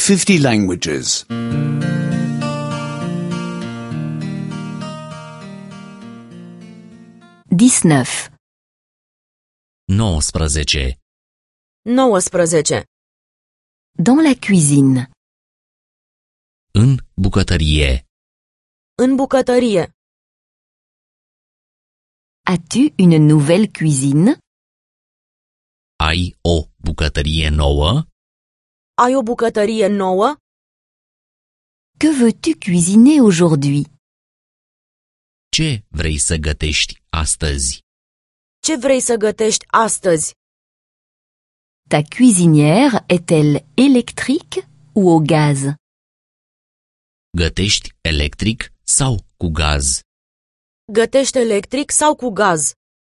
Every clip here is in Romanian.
50 languages. 19. 19. 19. Dans la cuisine. În bucătărie. În bucătărie. As-tu une nouvelle cuisine? Ai o bucătărie nouă? Ai o bucătărie nouă? Que veux-tu cuisiner aujourd'hui? Ce vrei să gătești astăzi? Ce vrei să gătești astăzi? Ta cuisinière est-elle électrique ou au gaz? Gătești electric sau cu gaz? Gătești electric sau cu gaz?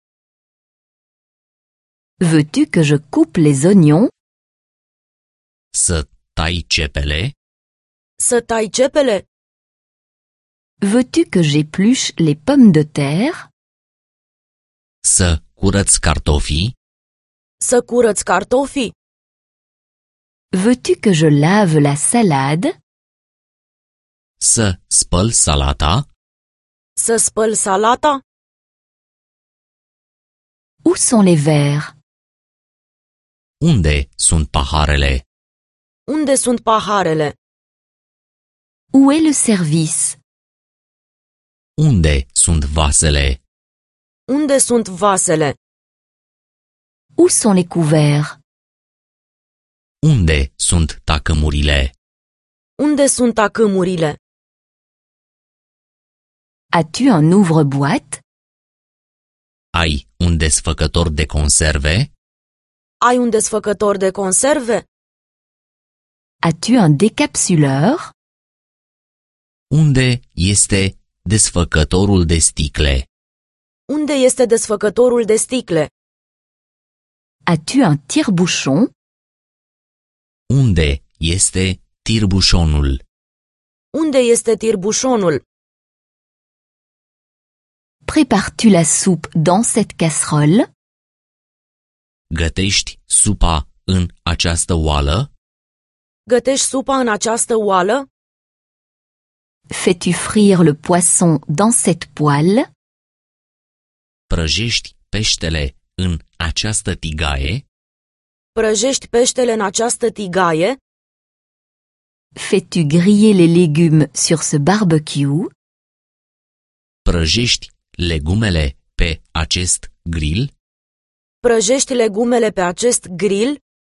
Veux-tu que je coupe les oignons? Să tai cepele? Să tai cepele? Veux-tu que j'épluche les pommes de terre? Să curăț cartofii? Să curăț cartofii? Veux-tu que je lave la salade? Să spăl salata? Să spăl salata? Où sont les verres? Unde sunt paharele? Unde sunt paharele? Où est le service? Unde sunt vasele? Unde sunt vasele? Où sont les couverts? Unde sunt tacămurile? Unde sunt tacâmurile? As-tu un ouvre-boîte? Ai un desfăcător de conserve? Ai un desfăcător de conserve? As-tu un décapsuleur? Unde este desfăcătorul de sticle? Unde este desfăcătorul de sticle? As-tu un tire-bouchon? Unde este tirbușonul? Unde este tirbușonul? Prépares-tu la soupe dans cette casserole? Gătești supa în această oală? Gătești supa în această oală? Fais-tu frire le poisson dans cette poêle? Prăjești peștele în această tigaie? Prăjești peștele în această tigaie? Fais-tu griller les légumes sur ce barbecue? Prăjești legumele pe acest grill? Prăjești legumele pe acest grill?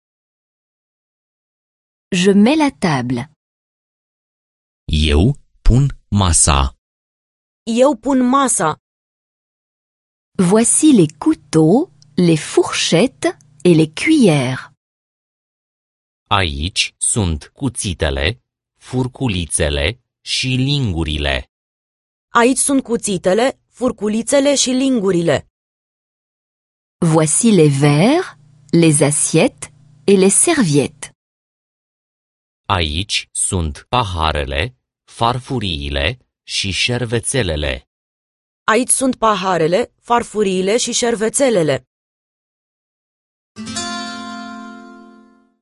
Je mets la table. Eu pun masa. Eu pun masa. Voici les couteaux, les fourchettes et les cuillères. Aici sunt cuțitele, furculițele și lingurile. Aici sunt cuțitele, furculițele și lingurile. Voici les verres, les assiettes et les serviettes. Aici sunt paharele, farfuriile și șervețelele. Aici sunt paharele, farfuriile și șervețelele.